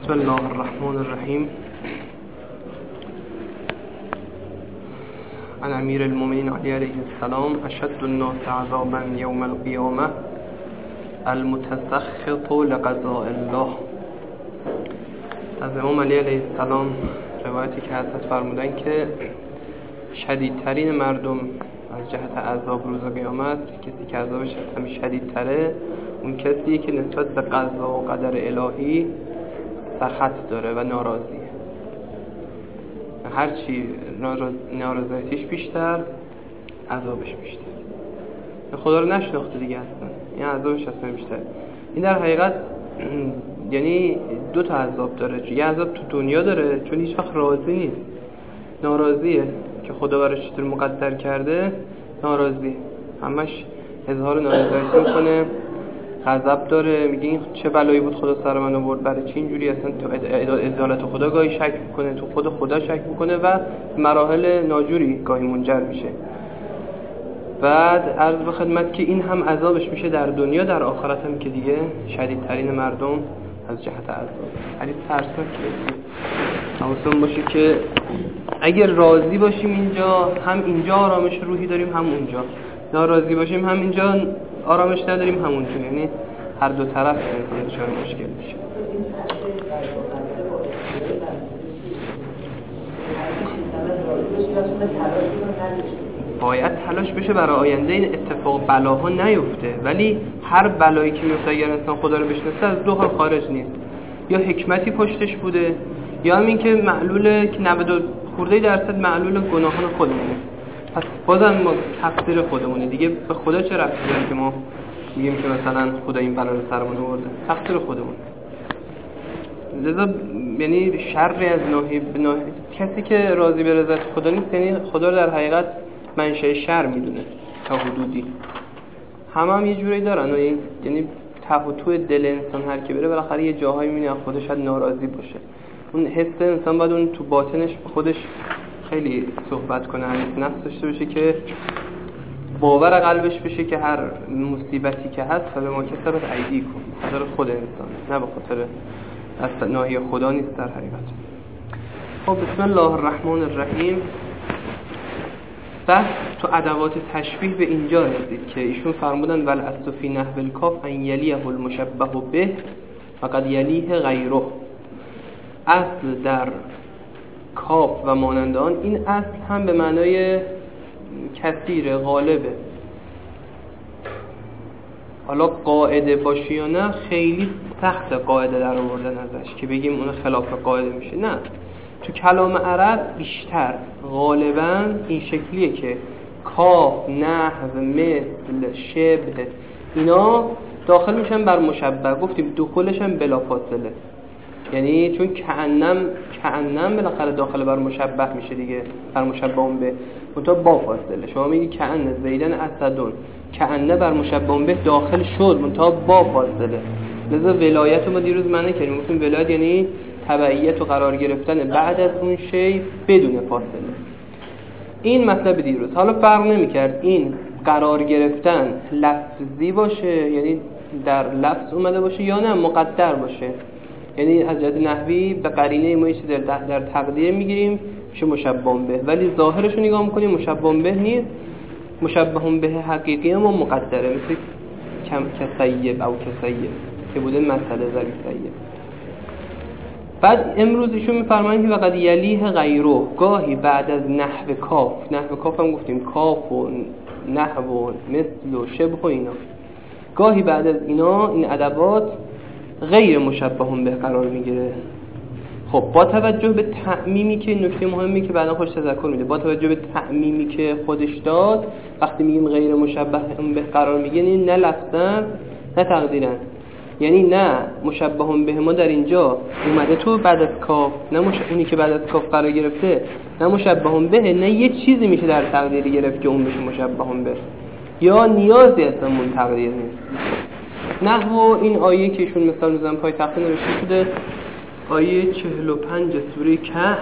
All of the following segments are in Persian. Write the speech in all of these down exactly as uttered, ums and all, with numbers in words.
بسم الله الرحمن الرحیم. عن امیر المؤمنین علی علیه السلام: اشد الناس عذابا یوم القیامه المتسخط لقضاء الله. از امام علی علیه السلام روایتی که حضرت فرمودن که شدیدترین مردم از جهت عذاب روز قیامت، کسی که عذابش همین شدیدتره، اون کسیه که نسبت به قضا و قدر الهی سخط داره و ناراضیه. هرچی نارضایتیش بیشتر، عذابش بیشتر. خدا رو نشناخته دیگه اصلا، این عذابش اصلا بیشتر. این در حقیقت یعنی دو تا عذاب داره. یه عذاب تو دنیا داره چون هیچ وقت راضی نیست، ناراضیه که خدا براش چطور مقدر کرده، ناراضی، همش اظهار نارضایتی میکنه، غضب داره، میگه این چه بلایی بود خدا سر من آورد، برای چی اینجوری، اصلا تو عدالت خدا گاهی شک میکنه، تو خود خدا شک میکنه و مراحل ناجوری گاهی منجر میشه. بعد عرض به خدمت که این هم عذابش میشه در دنیا، در آخرت هم که دیگه شدیدترین مردم از جهت عذاب. حدیث ترسناکه. حواسمون باشه که اگر راضی باشیم اینجا، هم اینجا آرامش روحی داریم، هم اونجا ناراضی باشیم، هم اینجا آرامش نداریم، هم اونجا. یعنی هر دو طرف دچار مشکل میشه. باید تلاش بشه برای آینده این اتفاق بلاها نیفته، ولی هر بلایی که میفته اگر انسان خدا رو بشناسه از دو حال خارج نیست: یا حکمتی پشتش بوده، یا هم این که معلول که نود خورده درصد معلول گناهان خودمونه. پس بازم ما تقصیر خودمونه دیگه. به خدا چه ربطی داره که ما میگیم که مثلا خدا این بلا رو سرمون آورده؟ تقصیر خودمون. لذا یعنی شر از ناحیه ناحیه کسی که راضی به رضایت خدا نیست، یعنی خدا رو در حقیقت منشأ شر میدونه تا حدودی. همه هم یه جوری دارن، یعنی ته و تو دل انسان هر کی بره بالاخره یه جاهایی میبینه خودش شاید ناراضی باشه. اون حس انسان باید اون تو باطنش به خودش خیلی صحبت کنه، نفس داشته باشه که باور قلبش بشه که هر مصیبتی که هست فبه ما کسبت ایدیکم، خاطر خود انسان، نه به خاطر از ناحیه خدا نیست در حقیقت. خب بسم الله الرحمن الرحیم. بس تو ادوات تشبیه به اینجا رسید که ایشون فرمودن ول اصل فی نحو الکاف ان یلیه المشبه به فقد یلیه غیره. اصل در کاف و مانند آن، این اصل هم به معنای کثیر، غالبه. حالا قاعده باشی یا نه، خیلی سخت قاعده در آوردن ازش که بگیم اون خلاف قاعده میشه. نه، تو کلام عرب بیشتر غالبا این شکلیه که کاف، نحو، مثل، شبه اینا داخل میشن بر مشبه. گفتیم دخولش هم بلا فاصله، یعنی چون کأنم کأنم بالاخره داخل بر مشبه میشه دیگه، بر مشبه اون به منتها با فاصله. شما میگی کأن زیدن اسدون، کأنه بر مشبه به داخل شد منتها با فاصله. لذا ولایت ما دیروز معنی کردیم، گفتیم ولایت یعنی تبعیت و قرار گرفتن بعد از اون شی بدون فاصله. این مطلب دیروز. حالا فرق نمی‌کرد این قرار گرفتن لفظی باشه، یعنی در لفظ اومده باشه، یا نه مقدر باشه. یعنی از جهت نحوی به قرینه ما چیزی در, در تقدیر میگیریم میشه مشبه به، ولی ظاهرش رو نگاه میکنیم مشبه به نیست، مشبه به حقیقی ما مقدره، مثل کم کسیب او کسیب که بوده مسئله ضریب سیب. بعد امروز ایشون میفرمایند که وقد یلیه غیره، گاهی بعد از نحو کاف، نحو کاف هم گفتیم کاف و نحو و مثل و شبه و اینا، گاهی بعد از اینا این ادوات غیر مشبه به قرار میگیره. خب با توجه به تعمیمی که، نکته مهمی که بعدا خودش تذکر میده، با توجه به تعمیمی که خودش داد، وقتی میگیم غیر مشبه به قرار میگیره، یعنی نه لفظاً نه تقدیراً. یعنی نه مشبه به ما در اینجا اومده تو بعد از کاف، نه مش... اونی که بعد از کاف قرار گرفته نه مشبه به، نه یه چیزی میشه در تقدیر گرفت که اون بشه مشبه به، یا نیازی اصلا اون تقدیر نیست. نحو این آیه که ایشون مثال میزنن پای تخته نوشته شده، آیه چهل و پنج سوره کهف،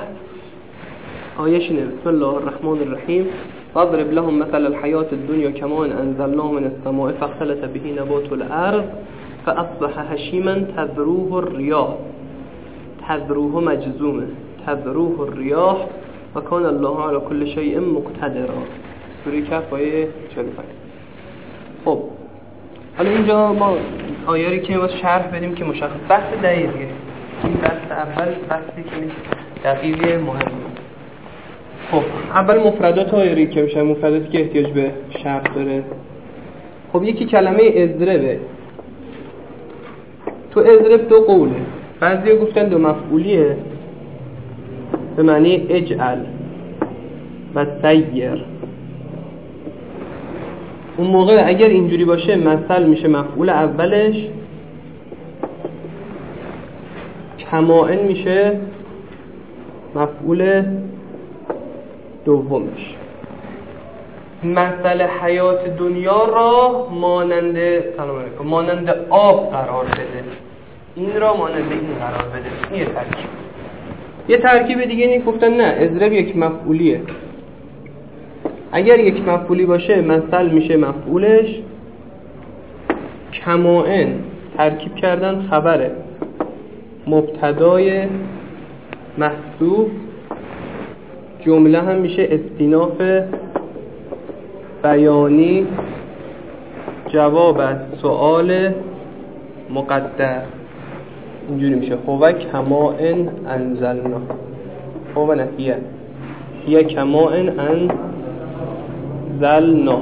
آیهش اینه: بسم الله الرحمن الرحیم واضرب لهم مثل الحیات الدنیا کماء انزلناه من السماء فاختلط به نبات الارض فاصبح هشیما تذروه الرياح تذروه مجزومه تذروه الریاح و کان الله علی کل شیء مقتدرا. سوره کهف آیه چهل و پنج. خب حالا اینجا ما آیاری که واسه شرح بدیم که مشخص بحث دقیقه. این بحث اول بحثی که دقیقه مهمه. خب اول مفردات آیاری که میشه، مفرداتی که احتیاج به شرح داره. خب یکی کلمه اضربه. تو اضرب دو قوله، بعضی گفتن دو مفعولیه به معنی اجعل و سیر. اون موقع اگر اینجوری باشه مثل میشه مفعول اولش، کمائن میشه مفعول دومش. مثل حیات دنیا را مانند سلام علیکم مانند آب قرار بده، این را مانند این قرار بده. این یه ترکیب. یه ترکیب دیگه اینه گفتن نه، اضرب یک مفعولیه. اگر یک مفعولی باشه مثل میشه مفعولش، کمائن ترکیب کردن خبره مبتدای محذوف، جمله هم میشه استیناف بیانی جواب از سؤال مقدر. اینجوری میشه هو کمائن انزلنا. هو نه هیه هیه کمائن انزلنا.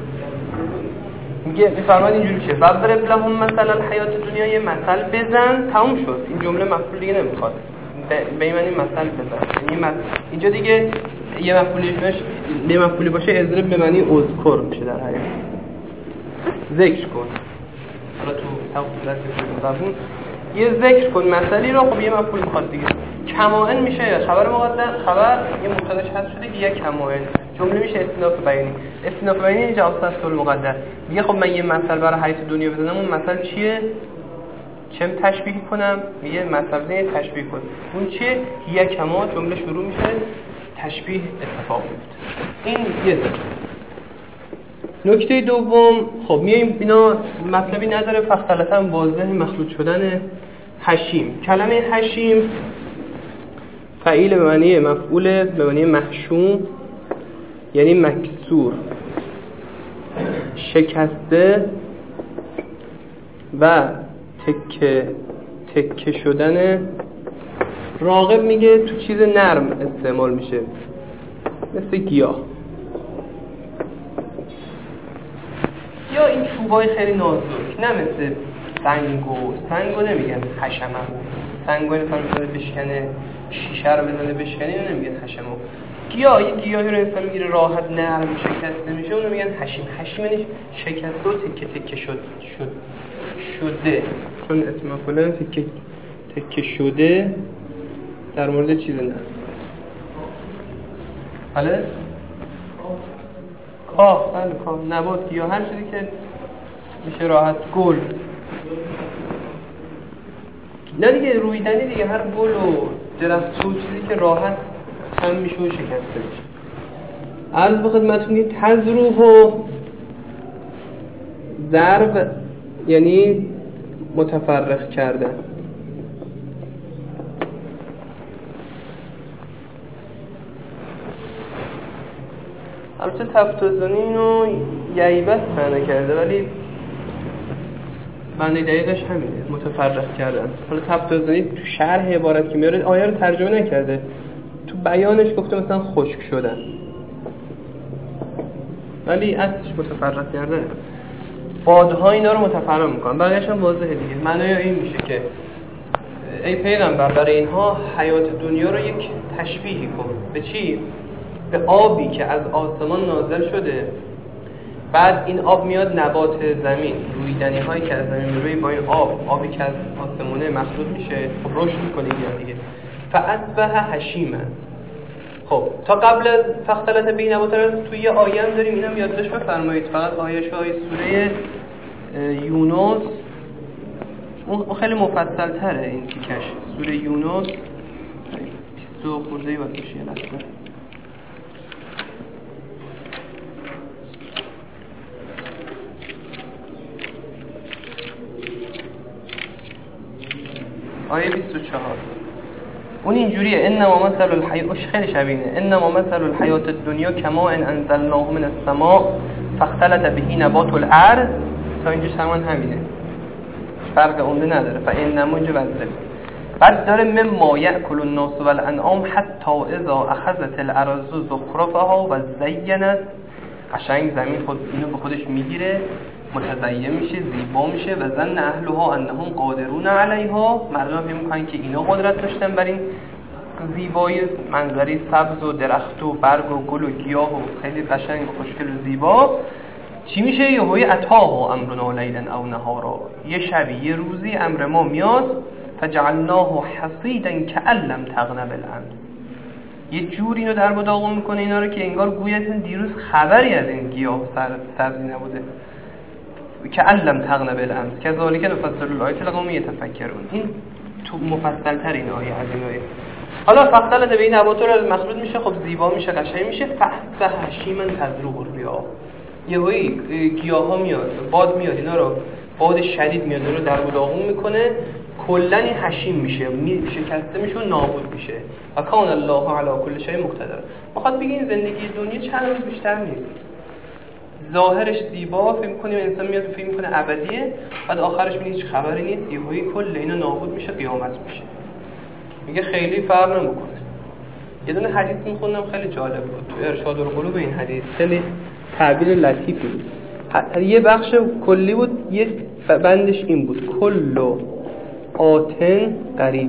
میگه میفرماد اینجوری میشه فضرب لهم مثلا الحیات دنیا، یه مثل بزن تموم شد. این جمله مفعول دیگه نمیخواد، به این معنی مثل بزن. این اینجا دیگه یه مفعولی باشه، یه مفعولی باشه اضرب به معنی اذکر میشه در حقیقت. ذکر کن. حالا تو تفسیر زبون یه ذکر کن مسئله را. خب یه مفعول میخواد دیگه. کمائن میشه خبر مقدر، خبر یه مبتداش حذف شده دیگه کمائن، جمله میشه استیناف بیانی. استیناف بیانی جواب از سؤال مقدر. میگه خب من یه مثل برای حیات دنیا بزنم، اون مثل چیه؟ چم تشبیه کنم؟ میگه مثل بزنید تشبیه کن. اون چیه؟ یه کما جمله شروع میشه تشبیه اتفاق میفته. این یه ذکر. نکته دوم، خب میایم اینا مطلبی نداره، فختلتا واضح مخلوط شدن حشیم. کلمه حشیم فعیل به معنی مفعول به معنی محشوم، یعنی مکسور، شکسته و تکه تکه شدن. راغب میگه تو چیز نرم استعمال میشه، مثل گیاه یا این چوبای خیلی نازک، نه مثل سنگو. سنگو نمیگن حشمه، سنگو نفر میکنه بشکنه، شیشه رو بزنه بشکنه، اینو نمیگن حشمه. گیاه، یه گیاهی رو انسان میگیره راحت نرم شکسته میشه، اونو میگن حشیم. حشیم یعنی شکسته و تکه تکه شد شد شده. چون اسم مفعول تکه تکه شده در مورد چیز نه. حالا کاه، بله کاه، نبات، گیاه، هر چیزی که میشه راحت. گل نه دیگه، رویدنی دیگه، هر گل و درخت و چیزی که راحت هم میشه و شکسته میشه. عرض به خدمتتون تذروح و ضرب یعنی متفرق کردن. البته تفتزانی اینو یعیبت معنی کرده، ولی معنی دقیقش همینه، متفرق کردن. حالا تفتزانی تو شرح عبارت که میاره آیه رو ترجمه نکرده، تو بیانش گفته مثلا خشک شدن، ولی اصلش متفرق کردن. بادها اینا رو متفرق میکنن، بقیه‌اش هم واضحه دیگه. معنی این میشه که ای پیغمبر برای اینها حیات دنیا رو یک تشبیهی کن. به چی؟ به آبی که از آسمان نازل شده، بعد این آب میاد نبات زمین، رویدنی هایی که از زمین میروی با این آب، آبی که از آسمونه مخلوط میشه، رشد میکنه دیگه. فاصبح حشیما. خب تا قبل از فختلت بین نبات توی یه آیه هم داریم، اینم یادداشت بفرمایید. فقط آیه شای سوره یونس، اون خیلی مفصل تره این تیکش. سوره یونس بیست و خورده باید بشه. یه لحظه آیه بیست و چهار. اون اینجوریه انما مثل الحیات، خیلی شبیه انما مثل الحیات الدنیا کما ان انزلناه من السماء فاختلط به نبات الارض. تا اینجا سمان همینه، فرق عمده نداره. فانما اینجا وزره. بعد داره مما یاکل الناس والانعام حتی اذا اخذت الارض زخرفها و زینت، قشنگ زمین خود اینو به خودش میگیره، متزین میشه، زیبا میشه. و ظن اهلها انهم قادرون علیها، مردم فکر میکنن که اینا قدرت داشتن بر این زیبایی منظری سبز و درخت و برگ و گل و گیاه و خیلی قشنگ و خوشگل و زیبا. چی میشه؟ یهوی اتاها امرنا لیلا او نهارا، یه شبی یه روزی امر ما میاد، فجعلناه حصیدا کأن لم تغن بالامس، یه جور اینو در بداغون میکنه اینا رو که انگار گویتون دیروز خبری از این گیاه سر سبزی نبوده. کأن لم تغن بالامس کذالک نفصل الآیات لقوم یتفکرون. این تو مفصل تر این آیه از این آیه. حالا فختلت به این نبات رو مخلوط میشه، خب زیبا میشه، قشنگ میشه. فحسه هشیما تذروه الرياح، یهویی گیاها میاد، باد میاد، اینا رو باد شدید میاد رو در بداغون میکنه، کلا این هشیم میشه، شکسته میشه و نابود میشه. و کان الله علی کل شیء مقتدر. میخواد بگه این زندگی دنیا چند روز بیشتر نیست، ظاهرش زیبا، فکر می‌کنیم انسان میاد فکر می‌کنه ابدیه، بعد آخرش می‌بینی هیچ خبری نیست، یهویی کل اینا نابود میشه، قیامت میشه. میگه خیلی فرق نمی‌کنه. یه دونه حدیث می‌خوندم خیلی جالب بود تو ارشاد القلوب، این حدیث خیلی تعبیر لطیفی بود. یه بخش کلی بود، یه بندش این بود: کل آتن قریب.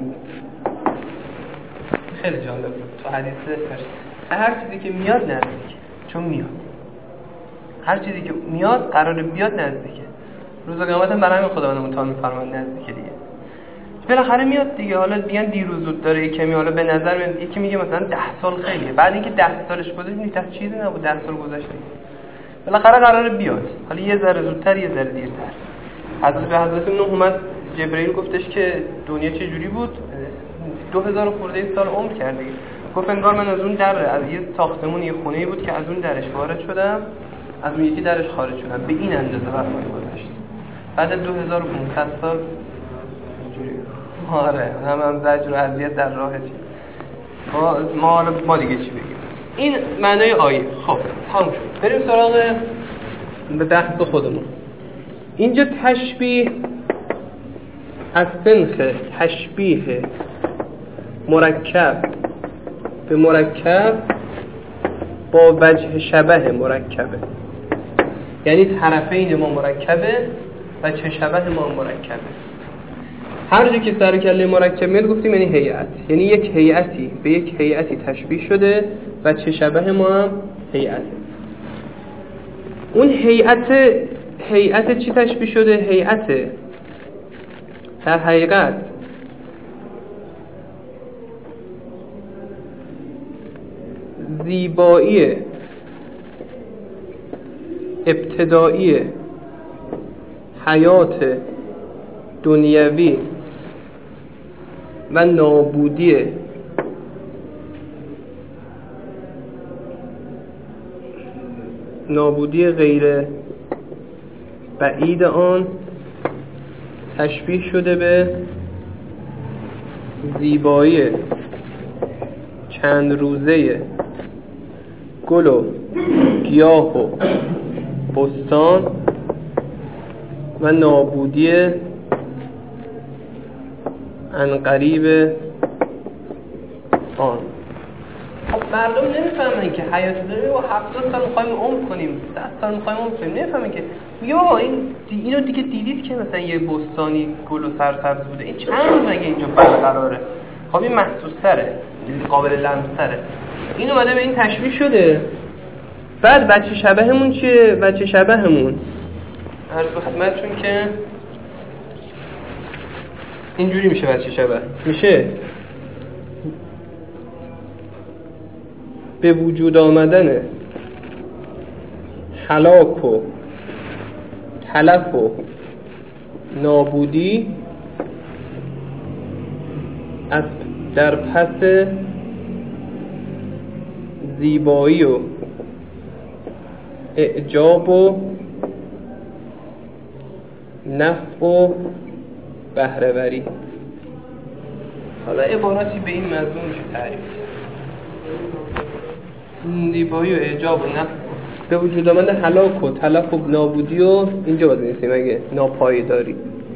خیلی جالب بود تو حدیث. هر چیزی که میاد نزدیک، چون میاد، هر چیزی که میاد قراره بیاد نزدیکه. روز قیامت هم برای همین خداوند امتحان می‌فرماد نزدیکه دیگه، بالاخره میاد دیگه. حالا میگن دیروز زود داره، یکی میاد به نظر میاد، یکی میگه مثلا ده سال خیلیه، بعد اینکه ده سالش گذشت میگه چیزی نبود، ده سال گذشته، بالاخره قراره بیاد. حالا یه ذره زودتر یه ذره دیرتر. حضرت به حضرت نوح اومد، جبرئیل گفتش که دنیا چه جوری بود؟ دو هزار خورده سال عمر کردی. گفت انگار من از اون در، از یه ساختمون، یه خونه‌ای بود که از اون درش وارد شدم، از اون یکی درش خارج شدم، به این اندازه وقت گذشت. بعد دو هزار و پانصد سال اینجوری. آره، هم هم زجر و اذیت در راه چی. ما ما ما دیگه چی بگیم؟ این معنای آیه. خب تموم شد. بریم سراغ به بحث خودمون. اینجا تشبیه از سنخ تشبیه مرکب به مرکب با وجه شبه مرکبه، یعنی طرفین ما مرکبه و چه شبه ما مرکبه. هر جا که سر کله مرکب میاد گفتیم یعنی هیئت، یعنی یک هیئتی به یک هیئتی تشبیه شده و چه شبه ما هم هیئته. اون هیئت هیئت چی تشبیه شده؟ هیئت در حقیقت زیبایی ابتدایی حیات دنیوی و نابودی نابودی غیر بعید آن تشبیه شده به زیبایی چند روزه گل و گیاه و بستان و نابودی عنقریب آن. خب مردم نمیفهمن که حیات دنیا رو هفتاد سال می‌خوایم عمر کنیم، ده سال می‌خوایم عمر کنیم، نمیفهمن که یا این اینو دیگه دیدید که مثلا یه بستانی گل و سرسبز بوده، این چند روز مگه اینجا برقراره؟ خب این محسوس‌تره، قابل لمس‌تره. این اومده به این تشبیه شده. بعد بچه شبهمون چیه؟ بچه شبهمون عرض به خدمتتون که اینجوری میشه. بچه شبه میشه به وجود آمدن هلاک و تلف و نابودی از در پس زیبایی و اعجاب و نفع و بهره‌وری. حالا عباراتی به این مضمون میشه تعریف کرد. زیبایی و اعجاب و نفس به وجود آمد هلاک و تلف و نابودی و اینجا باید نیستیم اگه ناپایداری،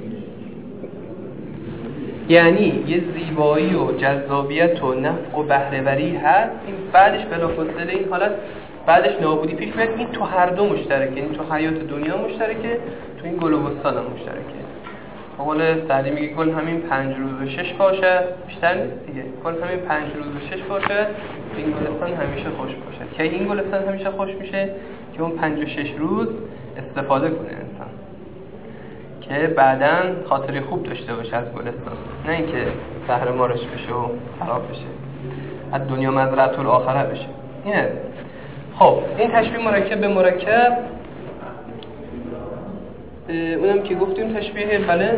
یعنی یه زیبایی و جذابیت و نفع و بهره‌وری هست، این بعدش بلافاصله این حالت بعدش نابودی پیش میاد. این تو هر دو مشترکه، این تو حیات دنیا مشترکه، تو این گل و بستان هم مشترکه. قول سعدی میگه گل همین پنج روز و شش باشد، بیشتر نیست دیگه، گل همین پنج روز و شش باشد، این گلستان همیشه خوش باشد. که این گلستان همیشه خوش میشه که اون پنج و شش روز استفاده کنه انسان، که بعداً خاطره خوب داشته باشه از گلستان، نه اینکه زهر مارش بشه و خراب بشه، از دنیا مزرعة الاخره بشه. اینه. خب این تشبیه مرکب به مرکب، اونم که گفتیم تشبیه بله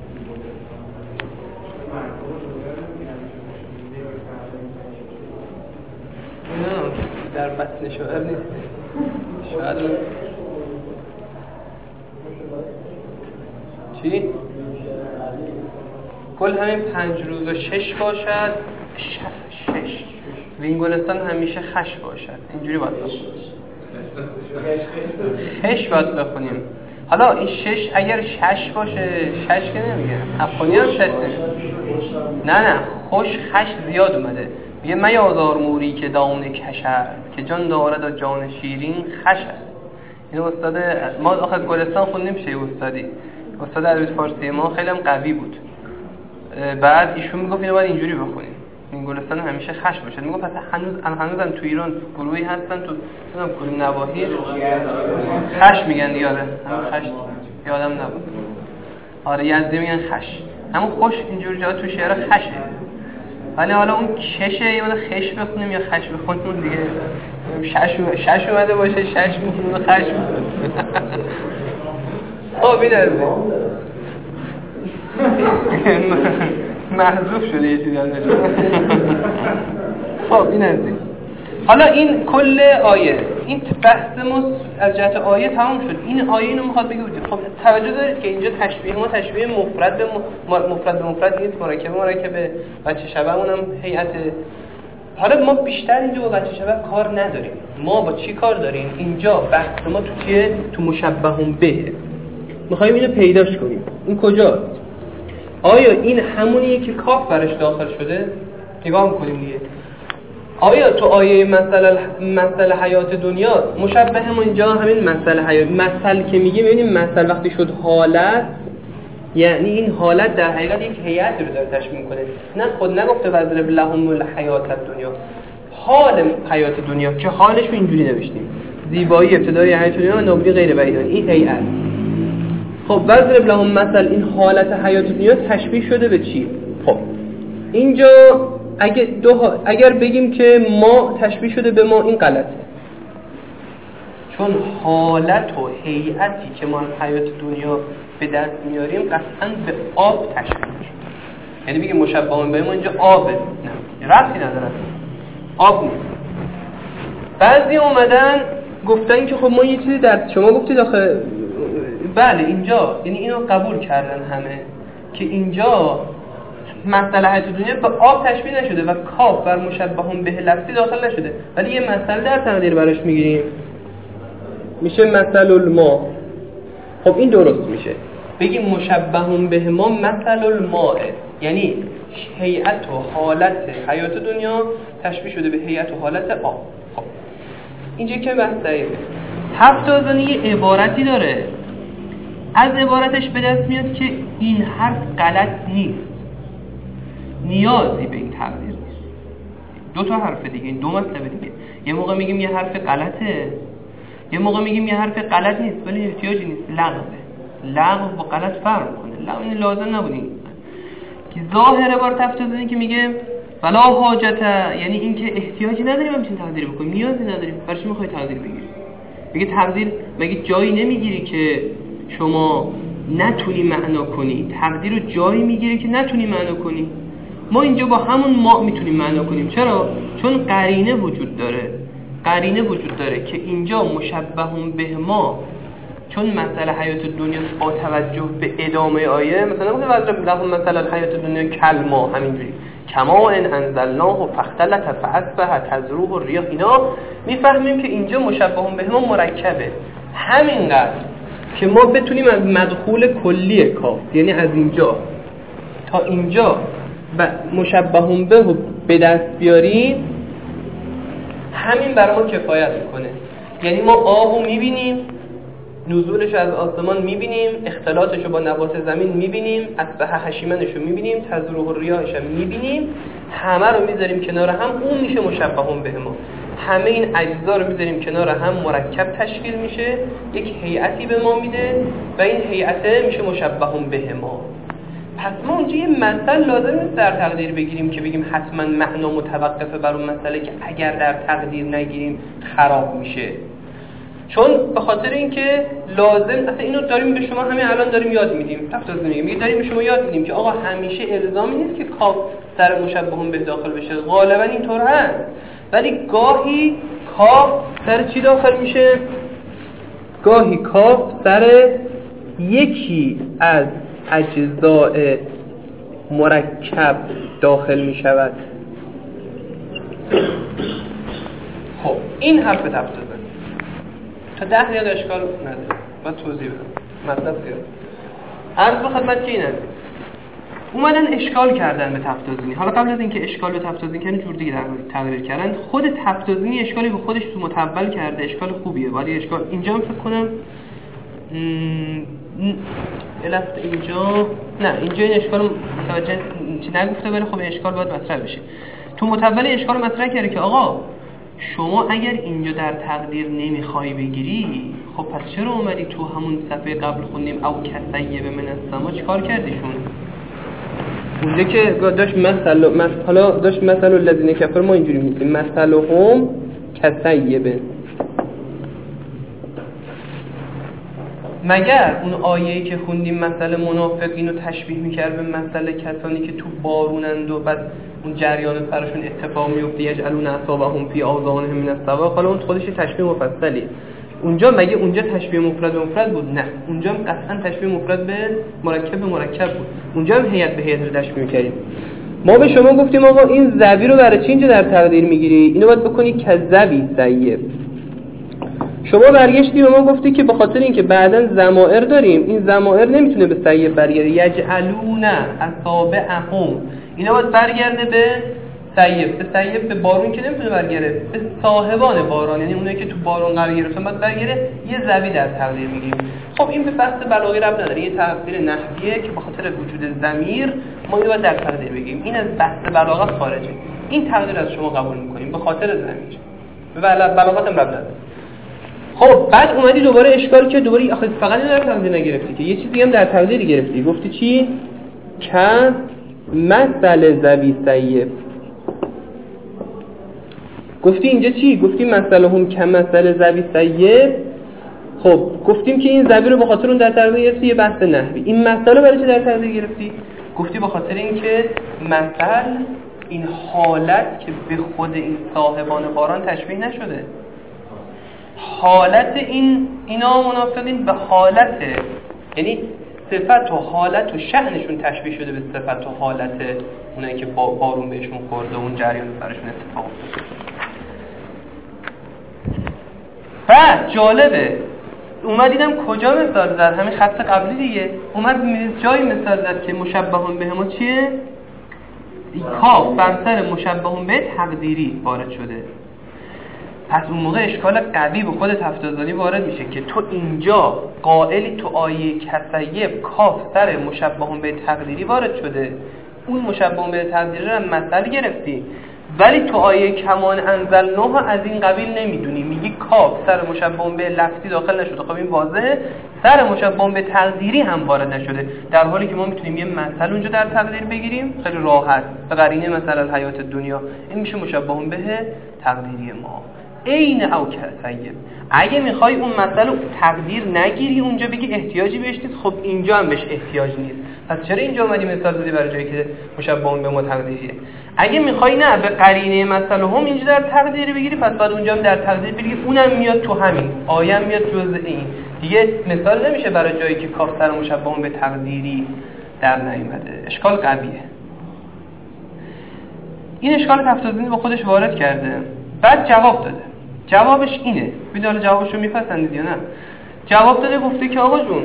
نه در متن شعر نیست، شاید چی؟ کل همین پنج روز و شش باشد، شش و این گلستان همیشه خش باشد. اینجوری باید بخونیم، خش باید بخونیم. حالا این شش اگر شش باشه، شش که نمیگه افغانی هم شش نمیگه، نه نه خوش خش زیاد اومده، میگه می آزار موری که دامن کشد، که جان دارد و جان شیرین خش است. این استاد ما آخر گلستان خوندیم شه استادی، استاد ادبیات فارسی ما خیلی هم قوی بود. بعد ایشون میگفت اینو باید اینجوری بخونیم، این گلستان همیشه خش باشه. میگفت پس هنوز هنوزم تو ایران گروهی هستن تو نمیدونم کدوم نواحی خش میگن دیگه، آره خش یادم نبود، آره یزدی میگن خش، همون خوش اینجوری جا تو شعر خشه. ولی حالا اون کشه یا خش بخونیم یا خش بخونیم دیگه، شش شش اومده باشه شش بخونیم و خش بخونیم. خب این از محذوف شده یه چیزی ازش. خب این از این. حالا این کل آیه، این بحث ما از جهت آیه تمام شد. این آیه اینو میخواد بگه بود. خب توجه دارید که اینجا تشبیه ما تشبیه مفرد به مفرد به مفرد نیست، مرکب مرکب بچه شبه‌مون هم هیئت. حالا ما بیشتر اینجا با بچه شبه کار نداریم. ما با چی کار داریم؟ اینجا بحث ما تو چیه؟ تو مشبهون به. میخوایم اینو پیداش کنیم. این کجاست؟ آیا این همونیه که کاف برش داخل شده؟ نگاه میکنیم دیگه. آیا تو آیه مثل مثل حیات دنیا مشبه ما اینجا همین مثل حیات، مثل که میگه ببینیم مثل وقتی شد حالت، یعنی این حالت در حقیقت یک هیئت رو داره تشبیه میکنه. نه خود نگفته وضرب لهم الحیات دنیا، حال حیات دنیا که حالش رو اینجوری نوشتیم، زیبایی ابتدایی حیات دنیا و نابودی غیر بعیدان، این هیئت. خب وضرب لهم مثل، این حالت حیات دنیا تشبیه شده به چی؟ خب اینجا اگه دو ها... اگر بگیم که ما تشبیه شده به ما، این غلطه، چون حالت و هیئتی که ما از حیات دنیا به دست میاریم قطعاً به آب تشبیه میشه. یعنی بگیم مشبهون به ما اینجا آبه، نه ربطی نداره، آب نیست. بعضی اومدن گفتن که خب ما یه چیزی در شما گفتید آخه بله اینجا، یعنی اینو قبول کردن همه که اینجا مسئله حیات دنیا به آب تشبیه نشده و کاف بر مشبهون به لفظی داخل نشده، ولی یه مسئله در تقدیر براش میگیریم میشه مثل الماء. خب این درست میشه، بگیم مشبهون به ما مثل الماء، یعنی هیئت و حالت حیات دنیا تشبیه شده به هیئت و حالت آب. خب اینجا که بحث دقیقه. هفت آزانی یه عبارتی داره، از عبارتش به دست میاد که این حرف غلط نیست، نیازی به این تقدیر نیست. دو تا حرف دیگه، این دو مطلب دیگه. یه موقع میگیم یه حرف غلطه، یه موقع میگیم یه حرف غلط نیست ولی احتیاجی نیست، لغوه. لغو با غلط فرق میکنه. لغو این لازم نبودین که ظاهر بار تفسیر این که میگه ولا حاجت، یعنی این که احتیاجی نداریم همچین تقدیر بکنیم، نیازی نداریم. برای چی میخوای تقدیر بگیری؟ میگه تقدیر مگه جایی نمیگیری که شما نتونی معنا کنی؟ تقدیر رو جایی میگیری که نتونی معنا کنی. ما اینجا با همون ما میتونیم معنا کنیم. چرا؟ چون قرینه وجود داره. قرینه وجود داره که اینجا مشبهون به ما، چون مسئله حیات دنیا با توجه به ادامه آیه، مثلا مثلا وضرب لهم مثل حیات دنیا کلمه، همینجوری کما ان انزلناه فاختلط فاصبح تذروه الریاح. اینا میفهمیم که اینجا مشبه به ما مرکبه، همینقدر که ما بتونیم از مدخول کلی کاف، یعنی از اینجا تا اینجا و مشبه به رو به دست بیاریم، همین برای ما کفایت میکنه. یعنی ما آبو میبینیم، نزولش از آسمان میبینیم، اختلاطشو با نبات زمین میبینیم، اصبح هشیمنشو میبینیم، تذروه الریاحش هم میبینیم، همه رو میذاریم کنار هم، اون میشه مشبه به ما. همه این اجزا رو میذاریم کنار هم، مرکب تشکیل میشه، یک هیئتی به ما میده و این هیئت میشه مشبه به ما. پس ما اونجا یه مثل لازم نیست در تقدیر بگیریم که بگیم حتما معنا متوقفه بر اون مسئله که اگر در تقدیر نگیریم خراب میشه. چون به خاطر اینکه لازم، اصلا اینو داریم به شما همین الان داریم یاد میدیم، تفسیر میگه داریم به شما یاد میدیم که آقا همیشه الزامی نیست که کاف سر مشبه به داخل بشه، غالبا اینطور هست، ولی گاهی کاف سر چی داخل میشه؟ گاهی کاف سر یکی از اجزاء مرکب داخل می شود. خب این حرف تفسیر تا ده دقیقه اشکال نداره، من توضیح بدم مطلب زیاد. عرض به خدمت که این است، اومدن اشکال کردن به تفتازینی. حالا قبل از اینکه اشکال به تفتازینی کردن جور دیگه تغییر کردن. خود تفتازینی اشکالی به خودش تو متول کرده، اشکال خوبیه، ولی اشکال اینجا هم فکر کنم البته اینجا نه، اینجا این اشکال متوجه چی نگفته، ولی خب اشکال باید مطرح بشه. تو متول اشکال مطرح کرده که آقا شما اگر اینجا در تقدیر نمیخوای بگیری، خب پس چرا اومدی تو همون صفحه قبل خوندیم او کسیه به من السما چیکار کردیشون؟ اونجا که داشت مثلا مثلا حالا داشت مثلا الذین کفر، ما اینجوری میگیم مثلهم کسیه. مگر اون آیه‌ای که خوندیم مثلا منافقین رو تشبیه می‌کرد به مثلا کسانی که تو بارونند و بعد اون جریان سرشون اتفاق میفته، یجعلون اصابعهم فی آذانهم من الصواعق، حالا اون خودش تشبیه مفصلی. اونجا مگه اونجا تشبیه مفرد به مفرد بود؟ نه، اونجا هم قطعا تشبیه مفرد به مرکب به مرکب بود. اونجا هم هیئت به هیئت رو تشبیه می‌کردیم. ما به شما گفتیم آقا این ذبی رو برای چی اینجا در تقدیر می‌گیری؟ اینو باید بکنی کذبی سیب. شما برگشتی به ما گفتی که به خاطر اینکه بعداً ضمائر داریم، این ضمائر نمیتونه به سیب برگرده. یجعلون اصابعهم، اینا باید برگرده به سیب. به سیب به بارون که نمیتونه برگرده، به صاحبان باران، یعنی اونایی که تو بارون قرار گرفتن باید برگرده. یه ضبی در تقدیر میگیم. خب این به بحث بلاغی ربط نداره، یه تفسیر نحویه که به خاطر وجود ضمیر ما اینو باید در تقدیر بگیم. این از بحث بلاغت خارجه. این تقدیر از شما قبول میکنیم به خاطر ضمیر. به بلاغت هم ربط نداره. خب بعد اومدی دوباره اشکال که دوباره آخه فقط اینو در تقدیر نگرفتی که یه چیزی هم در تقدیر گرفتی. گفتی چی؟ که مثل ذوی سیب. گفتی اینجا چی؟ گفتی مثلهم کمثل ذوی سیب. خب گفتیم که این ذوی رو به خاطر اون در تقدیر گرفتی، یه بحث نحوی. این مثل رو برای چه در تقدیر گرفتی؟ گفتی به خاطر اینکه مثل این حالت که به خود این صاحبان باران تشبیه نشده، حالت این اینا منافقین به حالت، یعنی صفت و حالت و شأنشون تشبیه شده به صفت و حالت اونایی که بارون بهشون خورده و اون جریان سرشون اتفاق افتاده. بعد جالبه اومد دیدم کجا مثال زد، همین خط قبلی دیگه اومد جای مثال زد که مشبهون به ما چیه؟ کاف بر سر مشبهون به تقدیری وارد شده. پس اون موقع اشکال قوی به خود تفتازانی وارد میشه که تو اینجا قائلی تو آیه کسیب کاف سر مشبهون به تقدیری وارد شده، اون مشبهون به تقدیری رو مثل گرفتی، ولی تو آیه کمان انزلناه از این قبیل نمیدونی، میگی کاف سر مشبهون به لفظی داخل نشده. خب این واضحه سر مشبهون به تقدیری هم وارد نشده، در حالی که ما میتونیم یه مثل اونجا در تقدیر بگیریم خیلی راحت به قرینه مثلا حیات دنیا، این میشه مشبهون به تقدیری ما. این او کسیب. اگه میخوای اون مسئله تقدیر نگیری اونجا بگی احتیاجی بهش نیست، خب اینجا هم بهش احتیاج نیست، پس چرا اینجا اومدی مثال زدی برای جایی که مشبهون به ما تقدیریه؟ اگه میخوای نه به قرینه مسئله هم اینجا در تقدیر بگیری، پس بعد اونجا هم در تقدیر بگیری، اونم میاد تو همین آیه هم میاد جزء این دیگه. مثال نمیشه برای جایی که کاف سر مشبهون به تقدیری در نیامده. اشکال قویه. این اشکال تفاضلی با خودش وارد کرده، بعد جواب داده. جوابش اینه، میدونه جوابشو میپسندید یا نه. جواب داده گفته که آقا جون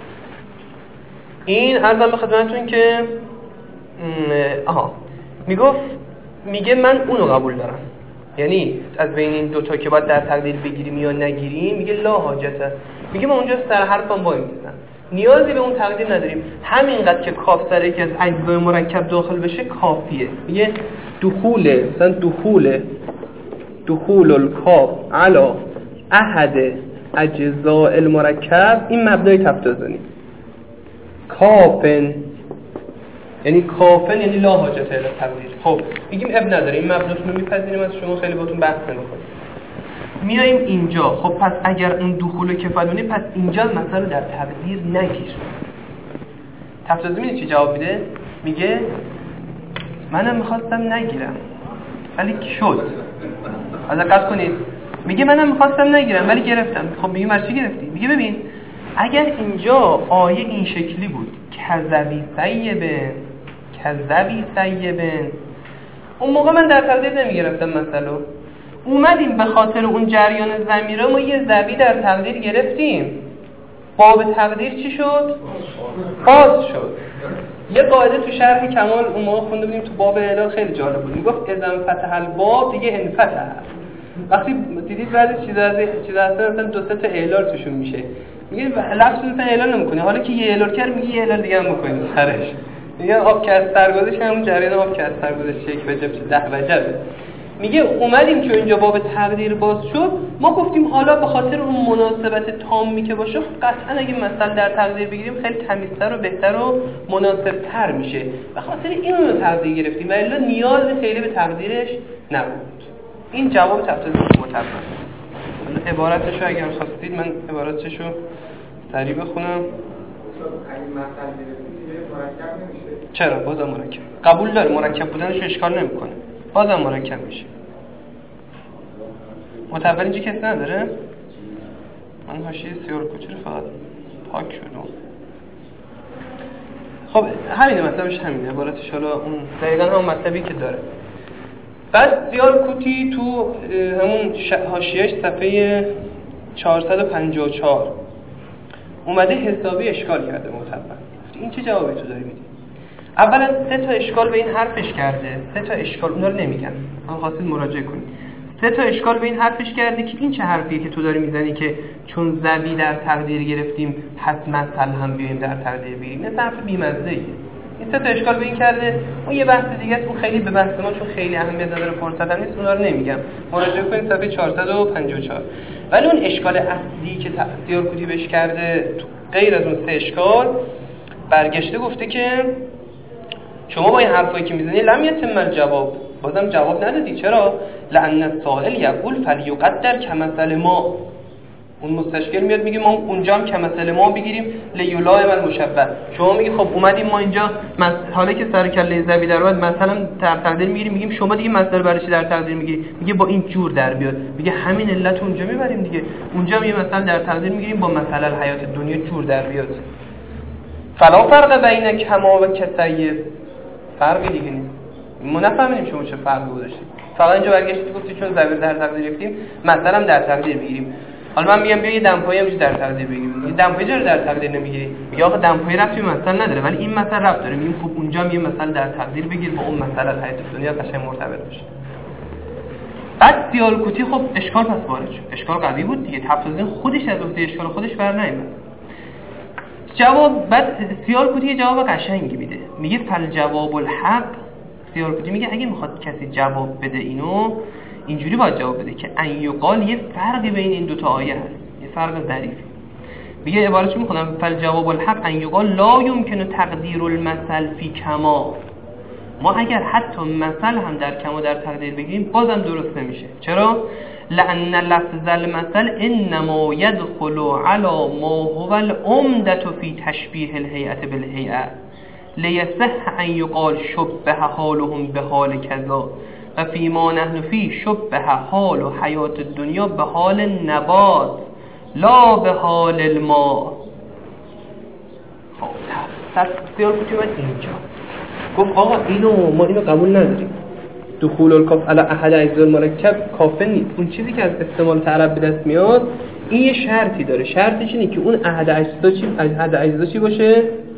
این عرضم به خدمتتون که آها میگفت میگه من اونو قبول دارم، یعنی از بین این دوتا که باید در تقدیر بگیریم یا نگیریم، میگه لا حاجته، میگه من اونجا سر حرفم وای میستم، نیازی به اون تقدیر نداریم، همینقدر که کاف سر یکی از اجزای مرکب داخل بشه کافیه. میگه دخول مثلا دخول دخول الکاف علی احد اجزاء المرکب این مبنای تفتازنی. کافن یعنی کافن یعنی لا حاجت الی تقدیر. خب میگیم اب نداره، این مبناتون رو میپذیریم، از شما خیلی باتون بحث نمی‌کنیم. میایم اینجا، خب پس اگر اون دخول کفایت پس اینجا مثلا در تقدیر نگیر. تفتازی میدونی چی جواب میده؟ میگه منم میخواستم نگیرم ولی شد. از دقت کنید، میگه منم میخواستم نگیرم ولی گرفتم. خب میگه من چی گرفتی؟ میگه ببین اگر اینجا آیه این شکلی بود کذبی سیبن کذبی سیبن، اون موقع من در تقدیر نمیگرفتم مثلا. اومدیم به خاطر اون جریان ضمیره ما یه ضبی در تقدیر گرفتیم، باب تقدیر چی شد؟ باز شد. یه قاعده تو شرح کمال اون موقع خونده بودیم تو باب اعلال خیلی جالب بود، میگفت اذا فتح الباب دیگه انفتح. وقتی دیدید بعضی چیزا از چیزا هستن مثلا دو سه تا اعلال توشون میشه، میگه لفظ مثلا اعلال نمیکنه، حالا که یه اعلال کرد میگه یه اعلال دیگه هم میکنیم سرش. میگه آب که از سرگذشت همون جریان آب که از سرگذشت یک وجب ده وجب. میگه اومدیم که اینجا باب تقدیر باز شد، ما گفتیم حالا به خاطر اون مناسبت تامی که باشه قطعا اگه مثلا در تقدیر بگیریم خیلی تمیزتر و بهتر و مناسبتر میشه، به خاطر این رو تقدیر گرفتیم و الا نیاز خیلی به تقدیرش نبود. این جواب تفسیر متفق. عبارتش رو اگر خواستید من عبارتش رو سریع بخونم. اگه مثلا دیگه مرکب نمیشه. چرا؟ بازم مرکب. قبول داره مرکب بودنش اشکال نمیکنه. بازم مرکب میشه. متأول اینجا کسی نداره؟ من حاشیه سیار کوچه رو فقط پاک شدم. خب همینه، مطلبش همینه، عبارتش حالا اون دقیقاً هم مطلبی که داره. بعد زیار کوتی تو همون حاشیه‌اش صفحه چهارصد و پنجاه و چهار اومده حسابی اشکال کرده مطلقاً. این چه جوابی تو داری میدی؟ اولا سه تا اشکال به این حرفش کرده، سه تا اشکال اونا رو نمیگم، من خواستید مراجعه کنید. سه تا اشکال به این حرفش کرده که این چه حرفیه که تو داری میزنی که چون ذبی در تقدیر گرفتیم پس مثل هم بیایم در تقدیر بگیریم. نه حرف بی‌مزه‌ایه. این سه تا اشکال به این کرده. اون یه بحث دیگه است، اون خیلی به بحث ما چون خیلی اهمیت نداره فرصت هم نیست، اونا رو نمیگم. مراجعه کنید صفحه چهارصد و پنجاه و چهار. ولی اون اشکال اصلی که تفسیر کوتی بهش کرده غیر از اون سه اشکال برگشته گفته که شما با این حرفایی که میزنی لم یتم الجواب، بازم جواب ندادی. چرا؟ لأن السائل یقول فلیقدر کمثل ما. اون مستشکل میاد میگه ما اونجا هم کمثل ما بگیریم لیولائم المشبه. شما میگی خب اومدیم ما اینجا مس... حالا که سر کله ذبی در اومد مثلا در تقدیر میگیریم، میگیم شما دیگه مثلا برای چی در تقدیر میگیری؟ میگه با این جور در بیاد. میگه همین علت اونجا میبریم دیگه، اونجا میگه مثلا در تقدیر میگیریم با مثلا الحیات دنیا جور در بیاد. فلا فرق بین کما و کسیب، فرقی دیگه نیست. ما نفهمیدیم شما چه فرقی گذاشتید، فقط اینجا برگشتید گفتید چون ذبی در تقدیر گرفتیم مثلا در تقدیر بگیریم. حالا من میگم بیا یه دمپایی هم در تقدیر بگیریم، یه دمپایی چرا در تقدیر نمیگیری؟ میگه آخه دمپایی ربطی به مثلا نداره، ولی این مثلا ربط داره. میگیم خب اونجا هم یه مثلا در تقدیر بگیر با اون مثلا حیات دنیا قشنگ مرتبط بشه. بعد سیالکوتی خب اشکال پس وارد شد، اشکال قوی بود دیگه، تفسیر خودش از عهده اشکال خودش بر نمیاد. جواب بعد سیالکوتی یه جواب قشنگی میده، میگه فل جواب الحق. سیالکوتی میگه اگه میخواد کسی جواب بده اینو اینجوری باید جواب بده که ان یقال یه فرقی بین این دوتا آیه هست، یه فرق ظریفی. میگه عبارتش میخونم فل جواب الحق ان یقال لا یمکن تقدیر المثل فی کما. ما اگر حتی مثل هم در کما در تقدیر بگیریم بازم درست نمیشه. چرا؟ لأن لفظ المثل انما يدخل على ما هو العمدة في تشبيه الهيئة بالهيئة ليصح ان يقال شبه حالهم بحال كذا و فيما نحن فيه شبه حال و حیات الدنیا به حال نبات لا به حال الماء. تفسیر کوتی من اینجا گفت آقا اینو ما اینو قبول نداریم، دخول الکاف علی احد اجزاء المرکب کافه نیست. اون چیزی که از استعمال عرب به دست میاد این یه شرطی داره. شرطش اینه که اون احد اجزا چی احد اجزا چی باشه؟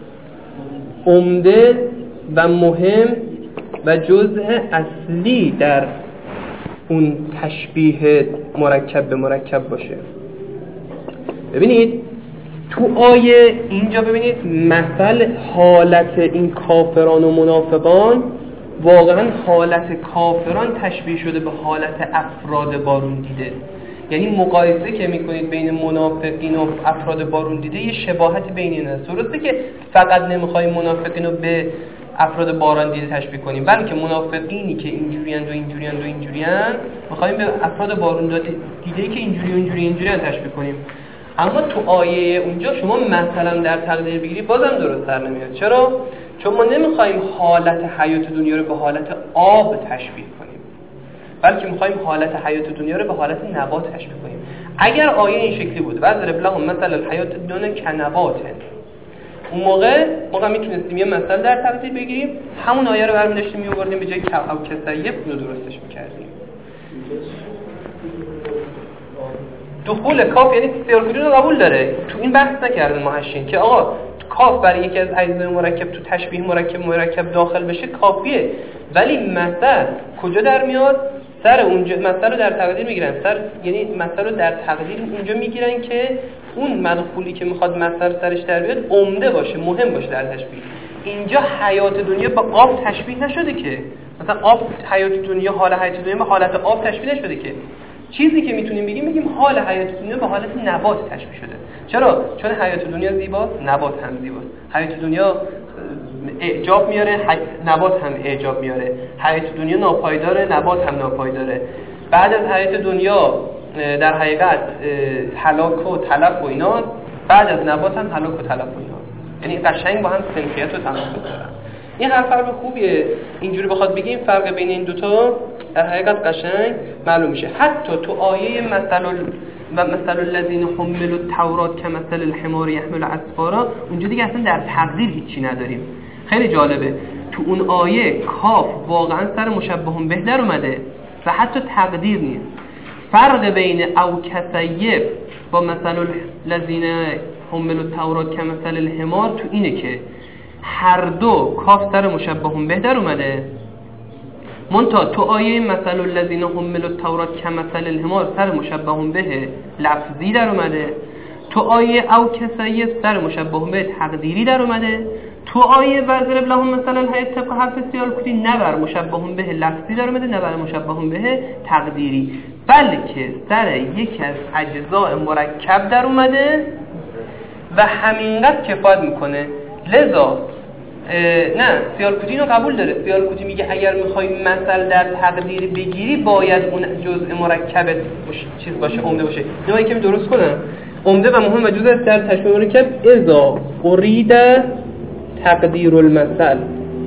عمده و مهم و جزء اصلی در اون تشبیه مرکب به مرکب باشه. ببینید تو آیه اینجا ببینید مثل حالت این کافران و منافقان واقعا حالت کافران تشبیه شده به حالت افراد بارون دیده. یعنی مقایسه که میکنید بین منافقین و افراد بارون دیده یه شباهت بین اینا هست. درسته که فقط نمیخوایم منافقین رو به افراد باران دیده تشبیه کنیم، بلکه منافقینی که اینجوریان و اینجوریان و اینجوریان میخوایم به افراد بارون دیده که اینجوری و اینجوری اینجوریان تشبیه کنیم. اما تو آیه اونجا شما مثلا در تقدیر بگیری بازم درست در نمیاد. چرا؟ چون ما نمیخوایم حالت حیات دنیا رو به حالت آب تشبیه کنیم، بلکه میخوایم حالت حیات دنیا رو به حالت نبات تشبیه کنیم. اگر آیه این شکلی بود وضرب لهم مثل الحیات الدنیا کنبات، اون موقع موقع میتونستیم یه مثل در تقدیر بگیریم، همون آیه رو برمی داشتیم میوردیم به جای او کسیب رو درستش میکردیم. دخول کاف یعنی سیارکودی رو قبول داره. تو این بحث نکردن ماهشین که آقا کاف برای یکی از اجزای مرکب تو تشبیه مرکب مرکب داخل بشه کافیه، ولی مثل کجا در میاد؟ سر اونجا مثل رو در تقدیر میگیرن. سر یعنی مثل رو در تقدیر اونجا میگیرن که اون مدخولی که میخواد مثل سرش در بیاد عمده باشه، مهم باشه در تشبیه. اینجا حیات دنیا با آب تشبیه نشده که، مثلا آب حیات دنیا حال حیات دنیا به حالت آب تشبیه نشده که. چیزی که میتونیم بگیم بگیم حال حیات دنیا به حالت نبات تشبیه شده. چرا؟ چون حیات دنیا زیباست، نبات هم زیباست. حیات دنیا اعجاب میاره، نبات هم اعجاب میاره. حیات دنیا ناپایداره، نبات هم ناپایداره. بعد از حیات دنیا در حقیقت هلاک و تلف و اینا، بعد از نبات هم هلاک و تلف و اینا. یعنی قشنگ با هم سنخیت و تناسب دارن. این هر فرق خوبیه اینجوری بخواد بگیم فرق بین این دوتا در حقیقت قشنگ معلوم میشه. حتی تو آیه مثل و مثل الذین حملوا التوراة کمثل الحمار یحمل اسفارا اونجا دیگه اصلا در تقدیر هیچی نداریم. خیلی جالبه تو اون آیه کاف واقعا سر مشبه به در اومده و حتی تقدیر نیست. فرق بین او کسیب با مثل الذین حملوا التوراة کمثل الحمار تو اینه که هر دو کاف سر مشبه به در اومده، منتها تو آیه مثل الذین حملوا التوراة کمثل الحمار سر مشبه به لفظی در اومده، تو آیه او کسیب سر مشبه به تقدیری در اومده، تو آیه وضرب لهم مثل الحیات طبق حرف سیالکوتی نه بر مشبه به لفظی در اومده نه بر مشبه به تقدیری، بلکه سر یکی از اجزاء مرکب در اومده و همینقدر کفایت میکنه. لذا نه سیالکوتی رو قبول داره. سیالکوتی میگه اگر میخوای مثل در تقدیر بگیری باید اون جزء مرکب چیز باشه، عمده باشه. اینو یکم درست کنم. عمده و مهم و جزء در تشبیه مرکب اذا ارید تقدیر المثل.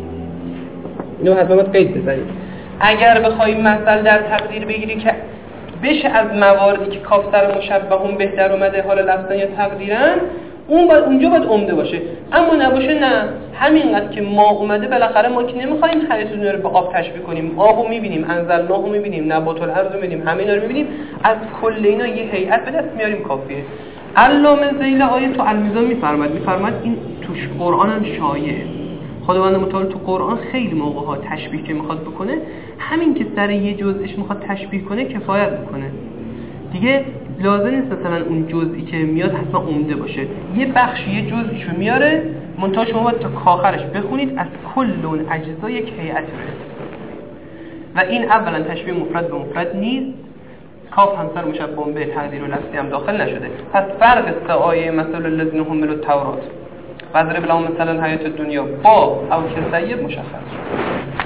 اینو حتما باید قید بزنید. اگر بخوای مثل در تقدیر بگیری که بشه از مواردی که کاف سر مشبهون بهتر اومده حالا لفظاً یا تقدیرن، اون باید اونجا باید عمده باشه. اما نباشه نه، همینقدر که ما اومده بالاخره ما که نمیخوایم حیات دنیا رو به آب تشبیه کنیم. آبو میبینیم، انزلناهو میبینیم، نبات الارض رو میبینیم، همه اینا رو میبینیم، از کل اینا یه هیئت به دست میاریم کافیه. علامه ذیل آیه تو المیزان میفرماد میفرماد این توش قرآن هم شایعه. خداوند متعال تو قرآن خیلی موقع‌ها تشبیه که میخواد بکنه، همین که سر یه جزئش میخواد تشبیه کنه کفایت میکنه. دیگه لازم نیست مثلا اون جزئی که میاد حتما عمده باشه. یه بخش یه جزئیشو میاره، منتها شما باید تا آخرش بخونید از کل اون اجزا یک هیئت رو. و این اولا تشبیه مفرد به مفرد نیست، کاف هم سر مشبه به تقدیر و لفظی هم داخل نشده. پس فرق سه آیه مثل الذین حملوا التوراة وضرب لهم مثل الحیات الدنیا با او کسیب مشخص شد.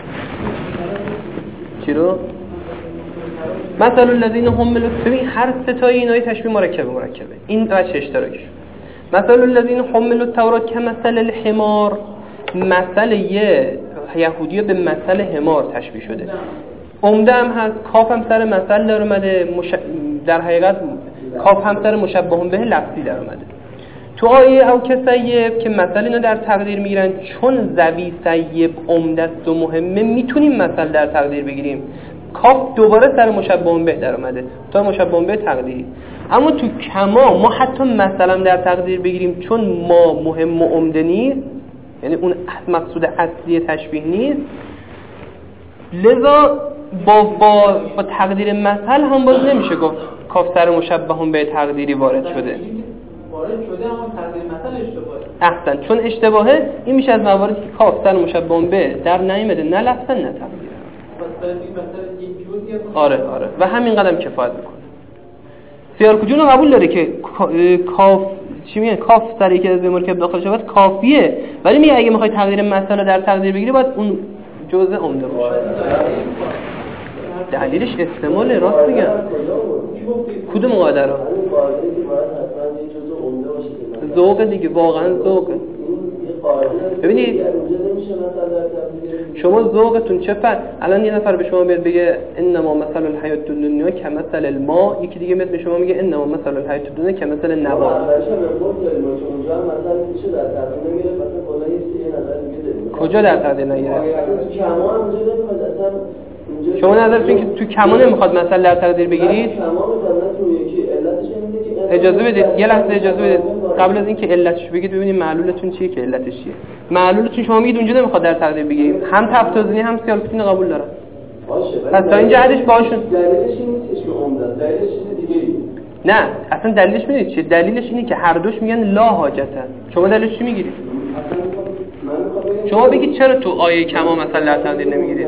چی رو؟ مثل الذین حملوا، ببین هر سه تا اینای تشبیه مرکب مرکبه. این بچه اشتراکش. مثل الذین حملوا التوراة کمثل الحمار، مثل یه یهودی به مثل حمار تشبیه شده. عمده هم هست، کاف هم سر مثل در اومده، مش... در حقیقت کاف هم سر مشبه به لفظی در اومده. تو آیه او که سیب که مثلا اینا در تقدیر میگیرن چون زوی سیب عمدست و مهمه میتونیم مثلا در تقدیر بگیریم. کاف دوباره سر مشبه به در اومده تا مشبه به تقدیری. اما تو کما ما حتی مثلا در تقدیر بگیریم چون ما مهم و عمده نیست، یعنی اون مقصود اصلی تشبیه نیست، لذا با, با, با تقدیر مثل هم باز نمیشه گفت کاف سر مشبه هم به تقدیری وارد شده. وارد شده اما تقدیر مثل اشتباهه. احسن، چون اشتباهه این میشه از مواردی که کاف سر مشبه به در نیامده، نه لفظا نه تقدیرا. آره آره و همین قدم کفایت میکنه. سیاق جون قبول داره که کاف چی میگن کاف سر یکی از مرکب داخل شود کافیه، ولی میگه اگه میخوای تقدیر مثلا در تقدیر بگیری باید اون جزء عمده باشه. دلیلش استعمال راست میگن. کدوم قاعده رو؟ ذوق دیگه، واقعا ذوقه. ببینید شما ذوقتون چه فرق؟ الان یه نفر به شما بیاد بگه انما مثل الحیات الدنیا کمثل الماء، یکی دیگه میاد به شما میگه انما مثل الحیات الدنیا کمثل النبات. کجا در تقدیر نگیره؟ شما نظرتون که تو کما نمیخواد مثلا در تقدیر بگیرید؟ اجازه بدید یه لحظه اجازه بدید قبل از اینکه علتش بگید ببینید معلولتون چیه که علتش چیه. معلولتون شما میگید اونجا نمیخواد در تقدیر بگیرید، هم تفتازنی هم سیالکوتین قبول دارن. پس تا اینجا عدش باشون دلیلش این نیستش که عمدن، دلیلش چیز دیگه ای. نه اصلا دلیلش میدید چیه؟ دلیلش اینه که هر دوش میگن لا حاجته. شما دلیلش چی میگیرید؟ شما بگید چرا تو آیه کما مثلا در تقدیر نمیگیرید؟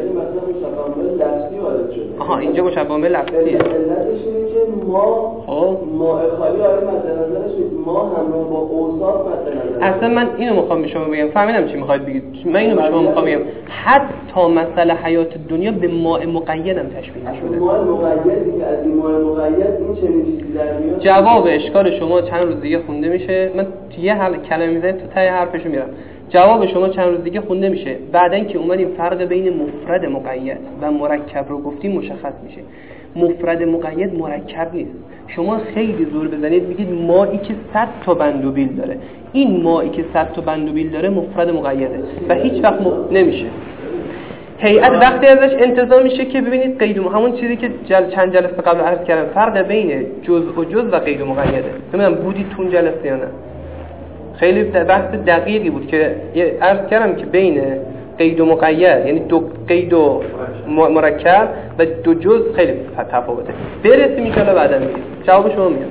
آها اینجا مشبه به لفظیه. علتش اینه که ما ما خالی آیه مد نظرش ما همراه با اوصاف مد نظر. اصلا من اینو میخوام به شما بگم، فهمیدم چی میخواید بگید. من اینو به شما میخوام بگم حتی مسئله حیات دنیا به ماء مقید هم تشبیه نشده. ماء مقیدی که از این ماء مقید این چنین چیزی در میاد. جواب اشکال شما چند روز دیگه خونده میشه. من یه حل کلمه میذارم تو تای حرفشو میرم. جواب شما چند روز دیگه خونده میشه. بعدن که اومدیم فرق بین مفرد مقید و مرکب رو گفتیم مشخص میشه. مفرد مقید مرکب نیست. شما خیلی زور بزنید بگید مائی که صد تا بند و بیل داره، این مائی که صد تا بند و بیل داره مفرد مقیده و هیچ وقت م... نمیشه. هیئت وقتی ازش انتظار میشه که ببینید قید و همون چیزی که جل... چند جلسه قبل عرض کردم فرق بین جزء و جزء و قید و مقیده. نمیدونم بودید تون جلسه یا نه. خیلی بحث دقیقی بود که عرض کردم که بین قید و مقید یعنی دو قید و مرکب و دو جزء خیلی تفاوته. برسیم ان شاءالله بعدا میگم. جواب شما میاد.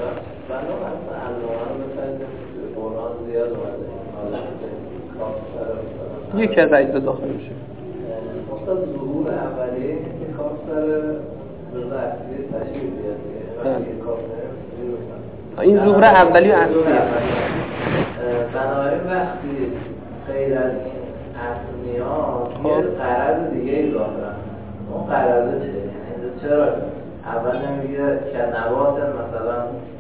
یکی از اجزا داخل میشه. استاد ظهور اولیه که کاف سر جزء اصلی تشکیل میده. این ظهور اولی و اصلیه. بنابراین وقتی غیر از این اصل میاد یه قرض دیگه ای دارن. اون قرضه چه؟ یعنی چرا اول نمیگه که نبات مثلا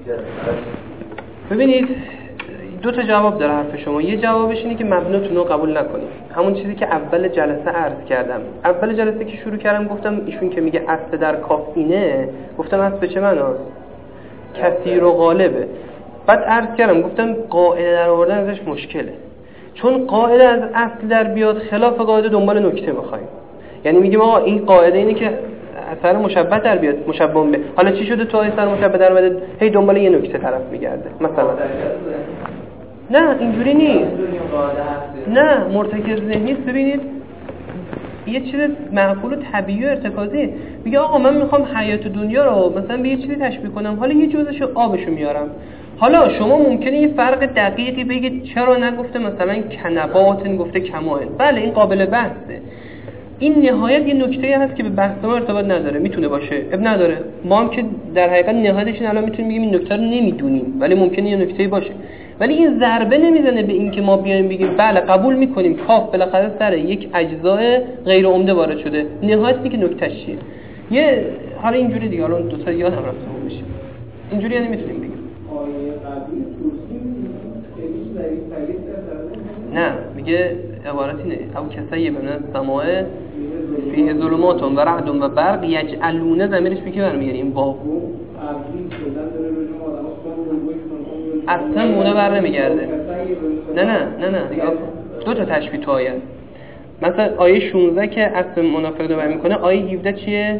ببینید دو تا جواب داره حرف شما. یه جوابش اینه که مبناتون رو قبول نکنید. همون چیزی که اول جلسه عرض کردم. اول جلسه که شروع کردم گفتم ایشون که میگه اصل در کاف اینه، گفتم اصل به چه معناست؟ کثیر و غالبه. بعد عرض کردم گفتم قاعده در آوردن ازش مشکله، چون قاعده از اصل در بیاد خلاف قاعده دنبال نکته می‌خوایم. یعنی میگیم آقا این قاعده اینه که اثر مشبه در بیاد مشبه به. حالا چی شده تو اثر مشبه در اومده هی دنبال یه نکته طرف میگرده مثلا. نه اینجوری نیست. نه مرتکز ذهنی است. ببینید یه چیز معقول و طبیعی و ارتکازی. میگه آقا من میخوام حیات دنیا رو مثلا به یه چیزی تشبیه کنم، حالا یه جزءشو آبشو میارم. حالا شما ممکنه یه فرق دقیقی بگید چرا نگفته مثلا کنباتن گفته کماین. بله این قابل بحثه. این نهایت یه نکته‌ای هست که به بحث ما ارتباط نداره، میتونه باشه اب نداره. ما هم که در حقیقت نهایتش الان میتونیم بگیم این نکته رو نمیدونیم، ولی ممکنه یه نکته‌ای باشه. ولی این ضربه نمیزنه به این که ما بیایم بگیم بله قبول میکنیم کاف بالاخره سر یک اجزای غیر عمده وارد شده. نهایتی که نکتهش چیه؟ یه حالا اینجوری دیگه الان دو تا یادم رفته میشه. اینجوری یعنی میتونیم بگیم آیه قبلی توصیف خیلی ضعیف تایید کرده. نه میگه عبارت اینه او کسایی من السماء فیه ظلمات و رعد و برق یجعلون ضمیرش به کی برمیگره؟ این واو قبلی شدن داره روی آدم‌ها اصلا به اونا بر نمیگرده. نه نه نه نه دو تا تشبیه تو آیه. مثلا آیه شانزده که اصل منافق رو بیان میکنه، آیه هفده چیه؟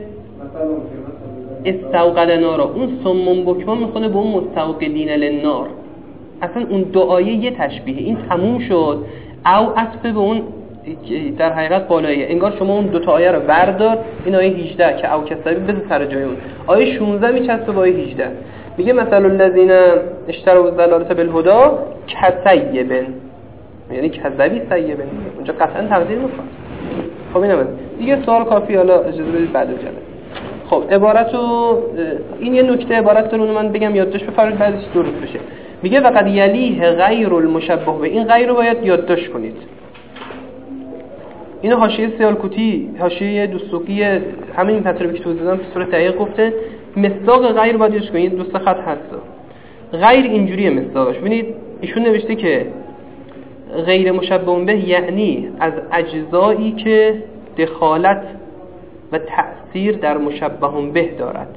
استوقد نارا. اون صم بکم میخونه به اون مستوقدین للنار. اصلا اون دو آیه یه تشبیه. این تموم شد. او عطف به اون در حقیقت بالاییه. انگار شما اون دو تا آیه رو بردار، این آیه هجده که او کسبی بذار سر جای اون. آیه شانزده میچسبه با آیه هجده. میگه مثلا الذین اشتروا الضلالة بالهدى کسیب، یعنی کذبی سیب. اونجا قطعا تقدیر میخواد. خب اینم دیگه سوال کافی، حالا اجازه بدید بعد جلسه. خب عبارتو این یه نکته عبارت رو من بگم یادداشت بفرمایید بعدش درست بشه. میگه وقد یلیه غیر المشبه به، این غیر رو باید یادداشت کنید. اینو حاشیه سیالکوتی، حاشیه دوستوقی همین مطلبی که توضیح دادم به صورت دقیق گفته. مصداق غیر باید یادداشت کنید. دو سه خط هست. غیر اینجوریه مصداقش. ببینید ایشون نوشته که غیر مشبه به یعنی از اجزایی که دخالت و تأثیر در مشبه به دارد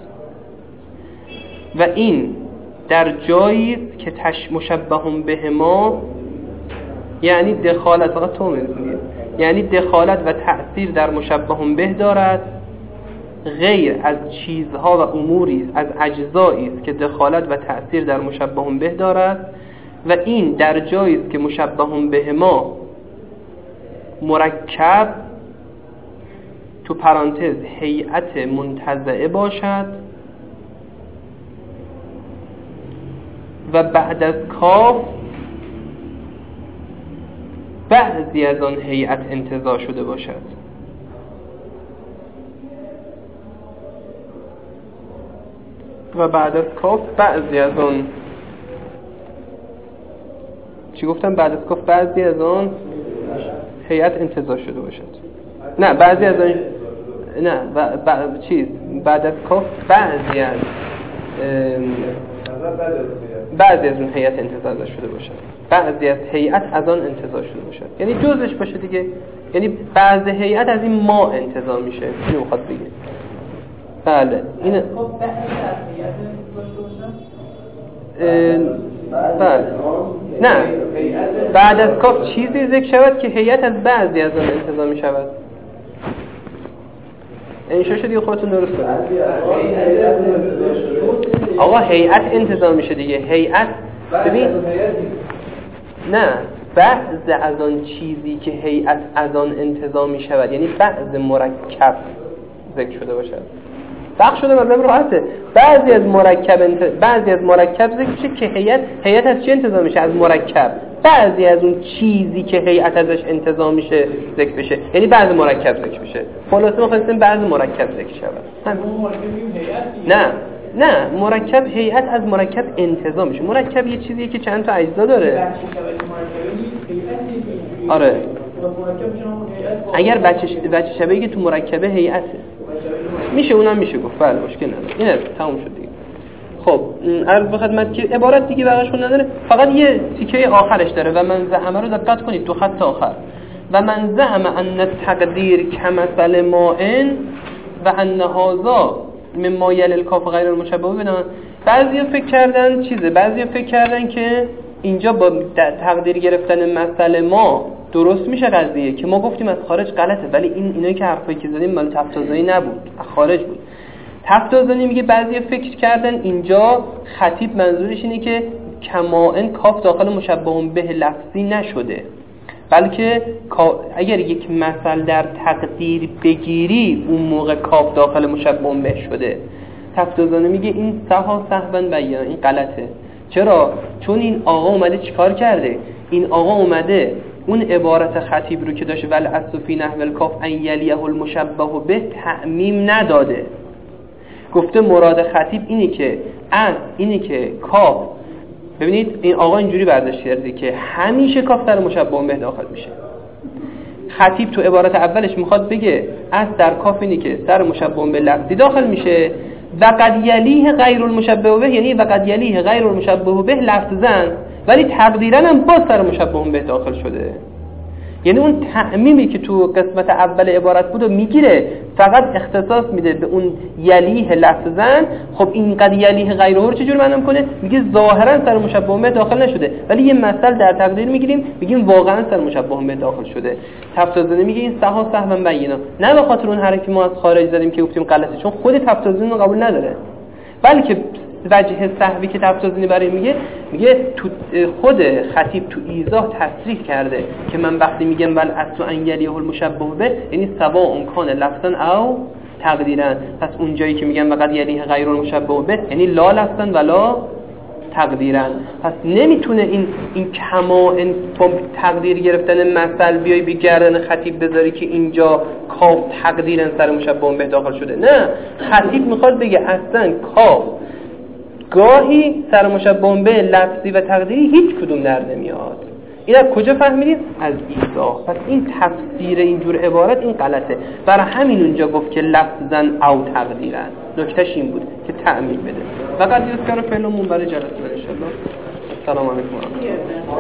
و این در جایی است که تش مشبه به ما یعنی دخالت فقط تو می‌دونید، یعنی دخالت و تأثیر در مشبه به دارد، غیر از چیزها و اموری از اجزایی است که دخالت و تأثیر در مشبه به دارد و این در جایی است که مشبه به ما مرکب تو پرانتز هیئت منتزعه باشد و بعد از کاف بعضی از آن هیئت انتزاع شده باشد. و بعد از کاف بعضی از آن، چی گفتم؟ بعد از کاف بعضی از آن هیئت انتزاع شده باشد. نه بعضی از آن، نه ب... ب... چیز بعد از کاف بعضی از بعضی از اون هیئت انتزاع شده باشد، بعضی از هیئت از آن انتزاع شده باشد، یعنی جزش باشه دیگه. یعنی بعضی هیئت از این ما انتزاع میشه. اینو میخواد بگه. بله این بله نه بعد از کاف چیزی ذکر شود که هیئت از بعضی از آن انتزاع می شود. این شو شدی خودتون درست کنید. آقا هیئت انتزاع میشه دیگه. هیئت ببین نه بعض از آن چیزی که هیئت از آن انتزاع می شود، یعنی بعض مرکب ذکر شده باشد. بخش شده مطلب راحته. بعضی از مرکب انت... بعضی از مرکب ذکر میشه که هیئت هیئت از چی انتزاع میشه؟ از مرکب. بعضی از اون چیزی که هیئت ازش انتزاع میشه ذکر بشه، یعنی بعضی مرکب ذکر میشه. خلاصه ما خواستیم بعضی مرکب ذکر شود. نه نه مرکب هیئت از مرکب انتزاع میشه. مرکب یه چیزیه که چند تا اجزا داره. آره اگر بچه بچه شبیه که تو مرکبه هیئته میشه، اونم میشه گفت. بله مشکل نداره. اینه تموم شد دیگه. خب عرض به خدمت که عبارت دیگه بقیه‌شون نداره، فقط یه تیکه آخرش داره. و من زعم رو دقت کنید، دو خط آخر. و من زعم ان التقدیر کمثل ماء و ان هذا مما یلی الکاف غیر المشبه به. بعضیا فکر کردن چیزه، بعضیا فکر کردن که اینجا با تقدیر گرفتن مثل ما درست میشه قضیه که ما گفتیم از خارج غلطه، ولی این اینایی که حرفایی که زدیم مال تفتازانی نبود، از خارج بود. تفتازانی میگه بعضی فکر کردن اینجا خطیب منظورش اینه که کمائن کاف داخل مشبه به لفظی نشده، بلکه اگر یک مثل در تقدیر بگیری اون موقع کاف داخل مشبه به شده. تفتازانی میگه این سها سهوا بیان، این غلطه. چرا؟ چون این آقا اومده چیکار کرده؟ این آقا اومده اون عبارت خطیب رو که داشته ول اصل فی نحو الکاف ان یلیه المشبه به تعمیم نداده. گفته مراد خطیب اینه که ان اینه که کاف، ببینید این آقا اینجوری برداشت کرده که همیشه کاف در مشبه به داخل میشه. خطیب تو عبارت اولش میخواد بگه از در کاف اینه که در مشبه به لفظی داخل میشه و قد یلیه غیر المشبه به، یعنی و قد یلیه غیر المشبه به لفظاً، ولی تقدیراً هم باز در مشبه به داخل شده. یعنی اون تعمیمی که تو قسمت اول عبارت بود و میگیره، فقط اختصاص میده به اون یلیه لفظن. خب اینقدر یلیه غیره رو چجور معنی کنه؟ میگه ظاهرا سر مشبه به داخل نشده، ولی یه مثل در تقدیر میگیریم میگیم واقعا سر مشبه به داخل شده. تفسیرزنی میگه این سها سهوا بینا، نه به خاطر اون حرفی ما از خارج زدیم که گفتیم غلطه، چون خود تفسیرزنی رو قبول نداره، بلکه وجه صحوی که تفسیرزنی برای میگه میگه تو خود خطیب تو ایضاح تصریح کرده که من وقتی میگم بل اصل ان یلیه المشبه به یعنی سواء کان لفظا او تقدیرا. پس اون جایی که میگن فقط یلیه غیر المشبه به یعنی لا لفظا ولا تقدیرا. پس نمیتونه این این کمائن با تقدیر گرفتن مثل بیای به گردن خطیب بذاری که اینجا کاف تقدیرا سر مشبه به داخل شده. نه، خطیب میخواد بگه اصلا کاف گاهی سر مشبه به لفظی و تقدیری هیچ کدوم در نمیاد. این از کجا فهمیدیم؟ از ایضاح. پس این تفسیر اینجور عبارت این غلطه، برای همین اونجا گفت که لفظاً او تقدیراً. نکتهش این بود که تعمیل بده. فقط یذکر فعلمون برای جلسه ان شاء الله. السلام علیکم و رحمت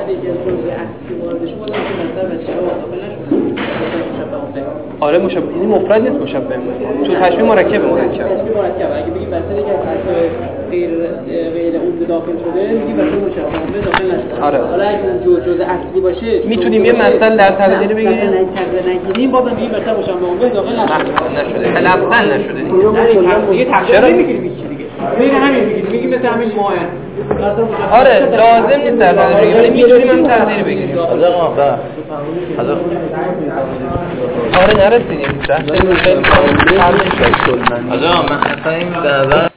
الله. آره مشابه، یعنی مفرد نیست مشابه، تو تشبیه مرکب مرکب تشبیه مرکب. اگه بگیم مثلا یک حرف غیر غیر اون داخل شده میگیم مثلا مشابه داخل نشده. آره. حالا اگه اون جزء اصلی باشه میتونیم یه مثال در تقدیر بگیریم، مثلا نگیریم بازم میگیم مثلا مشابه داخل نشده، نشده لفظا نشده دیگه تفسیر نمیگیریم هیچ دیگه. میگیم همین میگیم میگیم مثلا همین ماه. آره لازم نیست در تقدیر بگیریم، ولی میتونیم هم تقدیر بگیریم. آره نرسیدیم. آره من اصلا این